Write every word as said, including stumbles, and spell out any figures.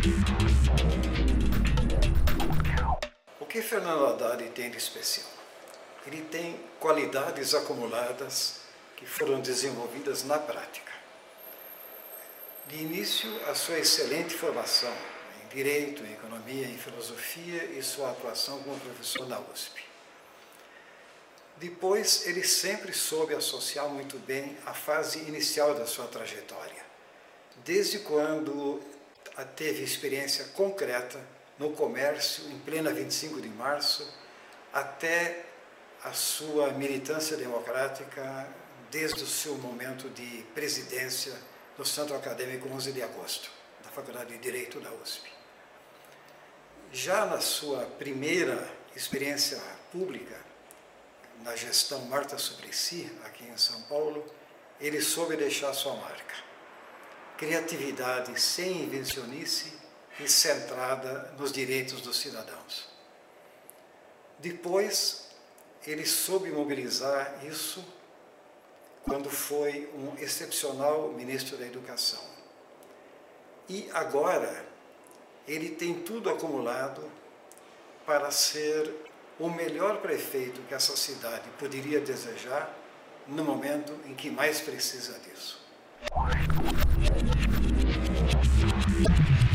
O que Fernando Haddad tem de especial? Ele tem qualidades acumuladas que foram desenvolvidas na prática. De início, a sua excelente formação em Direito, em Economia, em Filosofia e sua atuação como professor na U S P. Depois, ele sempre soube associar muito bem a fase inicial da sua trajetória, desde quando teve experiência concreta no comércio em plena vinte e cinco de março, até a sua militância democrática desde o seu momento de presidência do Centro Acadêmico onze de agosto, da Faculdade de Direito da U S P. Já na sua primeira experiência pública, na gestão Marta Suplicy, aqui em São Paulo, ele soube deixar sua marca. Criatividade sem invencionice e centrada nos direitos dos cidadãos. Depois, ele soube mobilizar isso quando foi um excepcional ministro da Educação. E agora, ele tem tudo acumulado para ser o melhor prefeito que essa cidade poderia desejar no momento em que mais precisa disso.